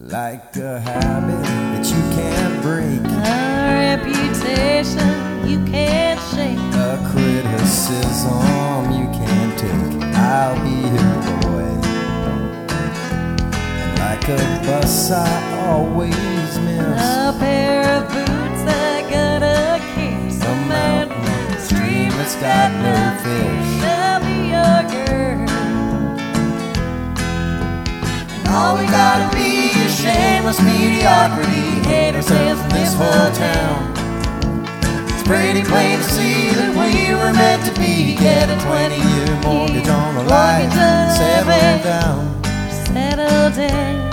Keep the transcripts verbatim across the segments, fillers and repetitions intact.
like a habit that you can't break, a reputation you can't shake, a criticism you can't take. I'll be your boy, and like a bus I always miss, a pair of boots I gotta kiss, a mountain stream that's got no fish. I'll be your girl. All we gotta be is shameless mediocrity, hate ourselves in this whole town. It's pretty plain to see that we were meant to be. Get a twenty-year mortgage on the life and settle down. Settle down.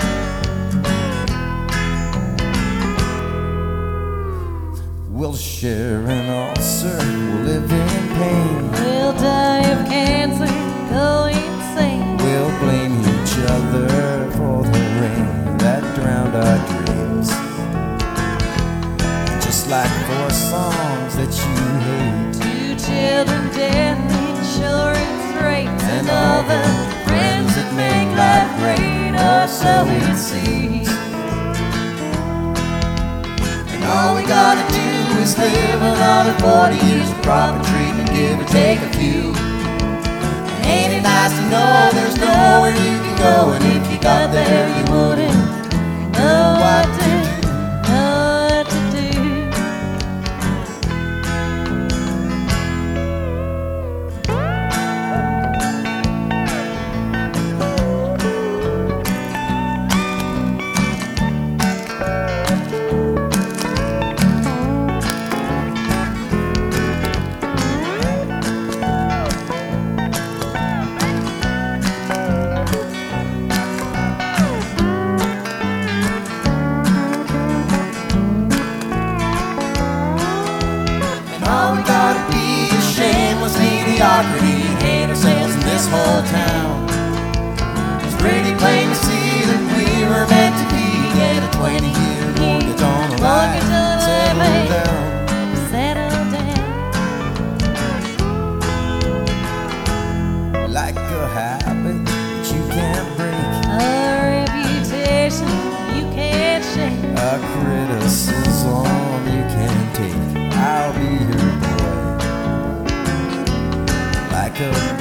We'll share an ulcer, we'll live in pain, We'll die of cancer, go insane. we'll blame each other for the rain that drowned our dreams. Just like four songs that you hate, Two children, death, insurance rates, and all the friends that make life great, or so it seems. And all we gotta do is live another forty years of proper treatment, give or take a few. And ain't it nice to know there's nowhere you can go, and if you got there you wouldn't know what to do. Know what to do. All we gotta be is shameless mediocrity, hate ourselves in this whole town. It's pretty plain to see that we were meant to be. Get a twenty-year mortgage on a life, Mortgage on a settle life. down. Settle down. Like a habit that you can't break, A reputation you can't shake. a criticism you can't take. I'll be your boy, like a